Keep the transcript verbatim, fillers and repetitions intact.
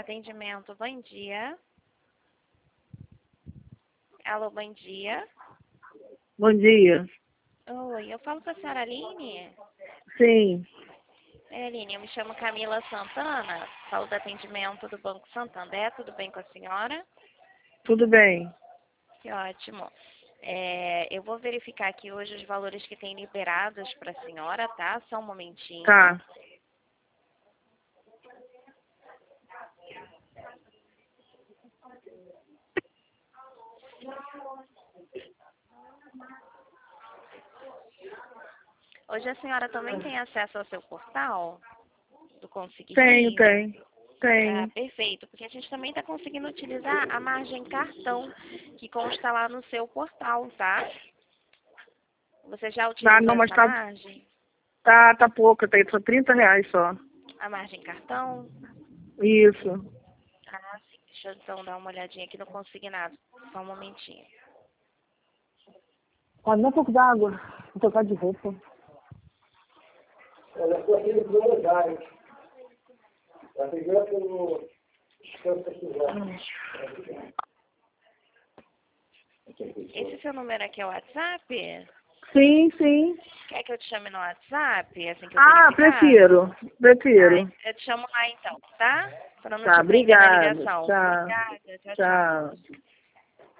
Atendimento, bom dia. Alô, bom dia. Bom dia. Oi, eu falo com a senhora Aline. Sim. É, Aline, eu me chamo Camila Santana, falo do atendimento do Banco Santander, tudo bem com a senhora? Tudo bem. Que ótimo. É, eu vou verificar aqui hoje os valores que tem liberados para a senhora, tá? Só um momentinho. Tá. Hoje a senhora também tem acesso ao seu portal do Conseguir Tenho, Rir? tenho. Ah, Tenho. perfeito, porque a gente também está conseguindo utilizar a margem cartão que consta lá no seu portal, tá? Você já Ah, utilizou não, mas essa tá, margem? tá, tá pouco, tá só trinta reais só. A margem cartão? Isso. Ah, sim. Deixa eu então dar uma olhadinha aqui no consignado. Só um momentinho. Pode dar um pouco d'água. Vou trocar de roupa. Olha, estou aqui no primeiro lugar, hein? A primeira pelo... Esse seu número aqui é o WhatsApp? Sim, sim. Quer que eu te chame no WhatsApp, assim que eu Ah, verificar? prefiro. Ah, Prefiro. eu te chamo lá então, tá? Pra não Tá, te prender na obrigada. ligação. Tchau. Obrigada. Tchau, tchau. Tchau.